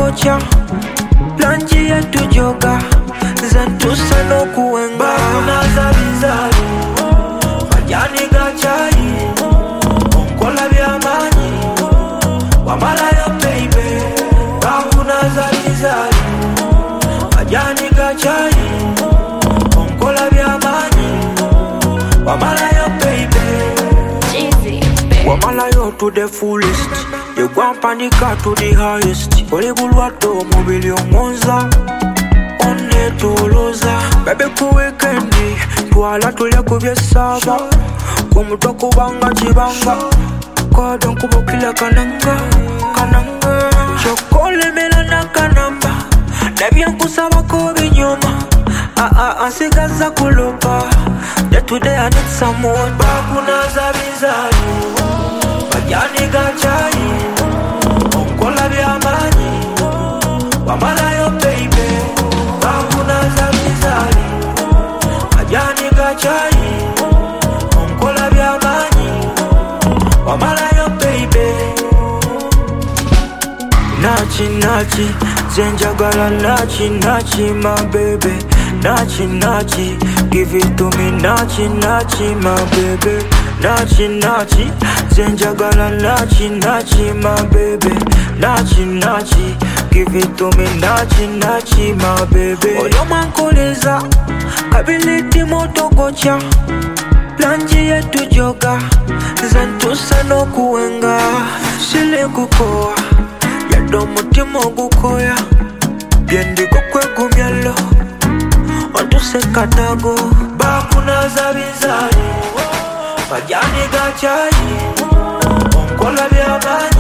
motokocha Lanji yetu joga Zentusa no kuwenga Bakuna zabizari Majani gachai Onkola biamani Wamala yo baby Bakuna zabizari Majani gachai Onkola biamani Wamala yo baby Wamala yo to the fullest You want panika to the highest Olibulwato mobili omonza One to loza Bebe ku weekendi Tuala tule kubyesaba Kumutoko banga chibanga Kodon kubukila kananga Kananga Chokole melana kanamba Nebyan kusaba kobi nyoma Asigaza kulopa That today I need some more Bakuna zabizari Majani gachai Onkola biamani Wamala yo baby Bakuna zabizari Majani gachai Onkola biamani Wamala yo baby Nachi nachi Zenjagala nachi nachi my baby Nachi nachi Give it to me nachi nachi my baby Nachi nachi Zenjagala nachi nachi my baby Nachi nachi Give it to me nachi nachi my baby Oyo mankoleza Kabiliti motokocha Lanji yetu joga Zentusa no kuwenga Sile kukoa Yado mutimo gukoya Biendi kukwe gumyalo Ontuse katago Bakuna zabizari Majani gachai Onkola biamani